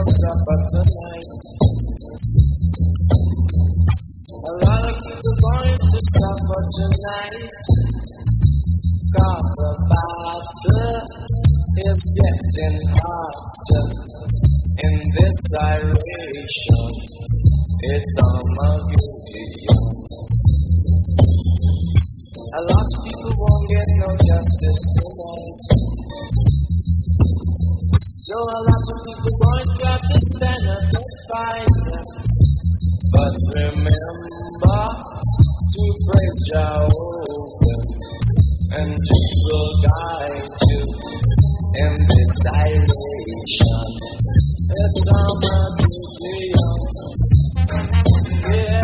supper tonight. A lot of people going to supper tonight. 'Cause the battle is getting harder in this iration. It's Armageddon. A lot of people won't get no justice tonight. So a lot of people going to have to stand up and fight. But remember to praise Jehovah, and He will guide you in this iration. It's Armageddon. Yeah.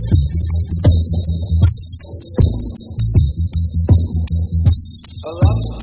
A lot of